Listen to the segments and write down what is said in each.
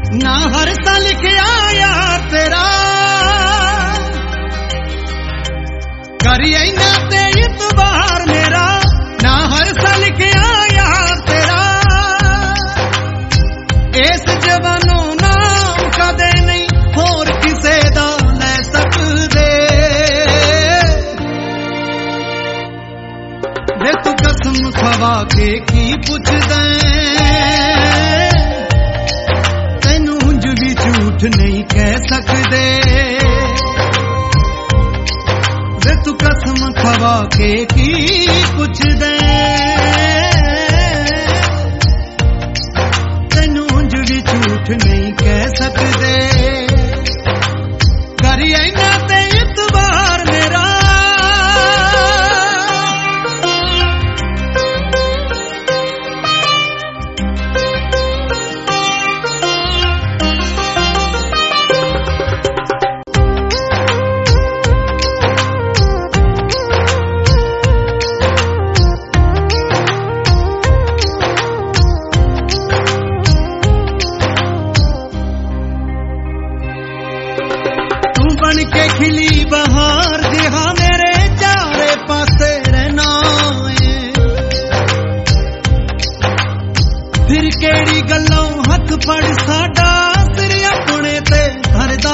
ना हर साल लिखिया यार तेरा करिए ना ते इतबार मेरा ना हर साल लिखिया यार तेरा इस जवानों नाम कदे नहीं होर किसे दा ले सकदे वे तू कसम खवा के की पुछदे तैनू उंज भी झूठ नहीं कह सकदे वे तू कसम खवा के की पुछदे तैनू उंज भी झूठ नहीं कह सकदे करिए ना ते इतबार मेरा बन के खिली बहार जिहा मेरे चारे पासे रहना फिर केड़ी गल्लों हथ फड़ साडा सिर अपने ते धरदा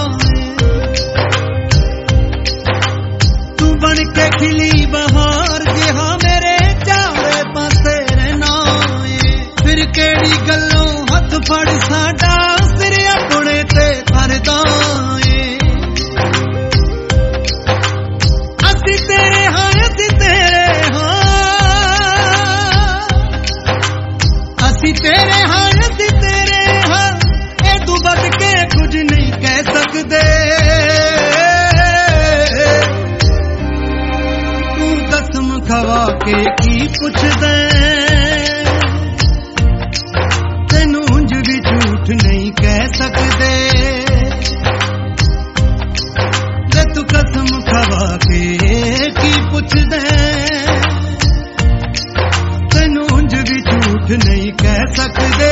तू बन के खिली बहार जिहा मेरे चारे पासे रहना फिर केड़ी गल्लों हथ फड़ साडा सिर अपने ते धरदा तेरे हाँ तेरे हाँ ए तू बद के कुछ नहीं कह सकदे तू कसम खवा के की पुछदे तैनू उंज भी झूठ नहीं कह सकदे वे तू कसम खवा के की पुछदे तैनू उंज भी झूठ नहीं कह सकदे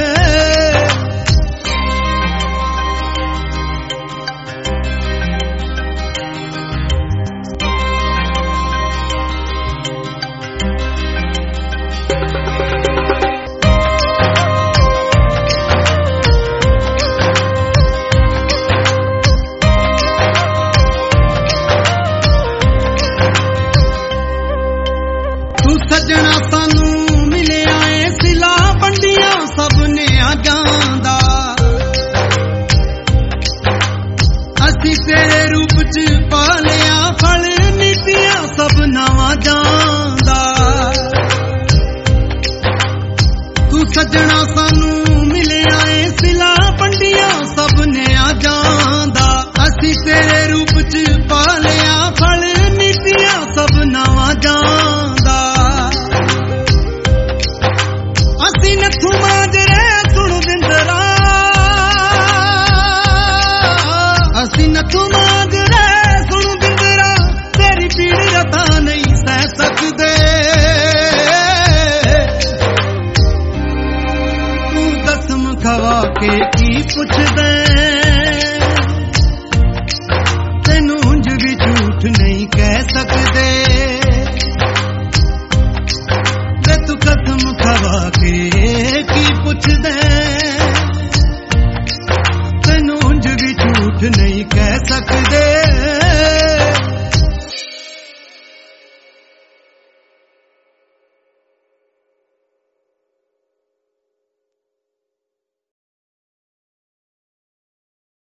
तू सजना सानू मिले आए सिला पंडियां सबने आ जांदा असी तेरे रूप च पालिया फल नीतियां सब नवा जांदा तू सजना सानू मिले आए सिला पंडियां सबने आ जांदा असी तेरे रूप च पालिया फल नीतियां सब नवा जांदा असी नथू माजरे सुन बिंदरा असी नथू माजरे सुन बिंदरा तेरी पीड़ रता नहीं सह सकदे तू कसम खवा के की पुछदे